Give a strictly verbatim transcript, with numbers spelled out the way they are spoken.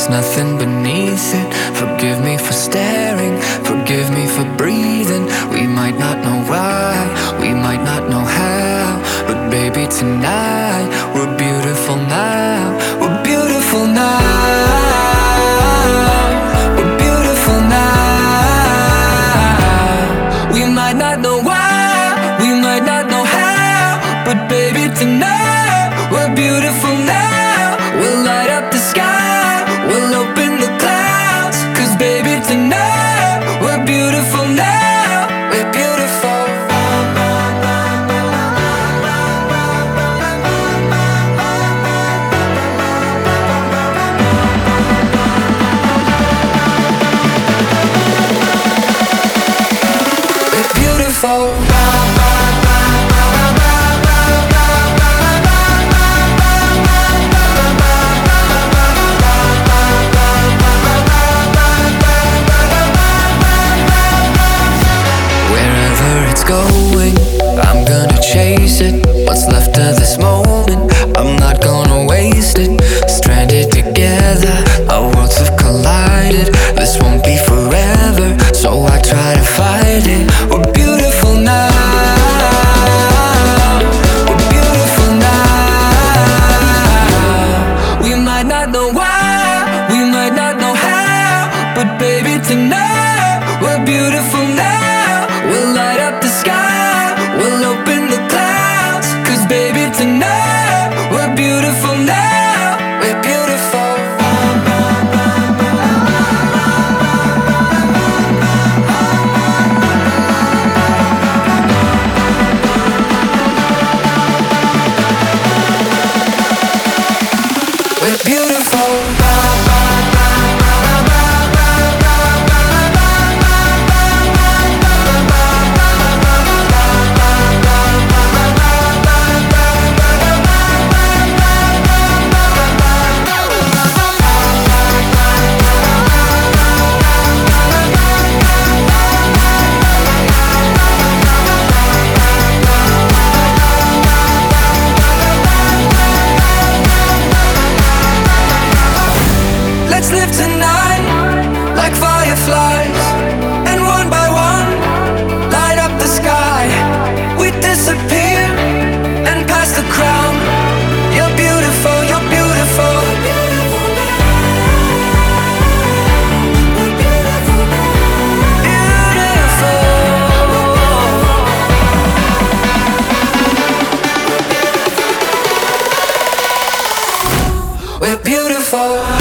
there's nothing beneath it. Forgive me for staring, forgive me for breathing. We might not know why, we might not know how, but baby tonight, we're beautiful now. We're beautiful now. We're beautiful now. We might not know why, we might not know how, but baby tonight, we're beautiful now. We'll light up the sky, we'll open the clouds, 'cause baby tonight, we're beautiful now. We're beautiful. We're beautiful. Going, I'm gonna chase it. What's left of this moment, I'm not gonna waste it. Stranded together, our worlds have collided. This won't be forever, so I try to fight it. We're beautiful now. We're beautiful now. We might not know why, we might not know how, but baby tonight, we're beautiful now. We'll light up the sky, we'll open the clouds, 'cause baby tonight, we're beautiful now. We're beautiful. We're beautiful. Let's live tonight like fireflies, and one by one light up the sky. We disappear and pass the crown. You're beautiful, you're beautiful. Beautiful. We're beautiful.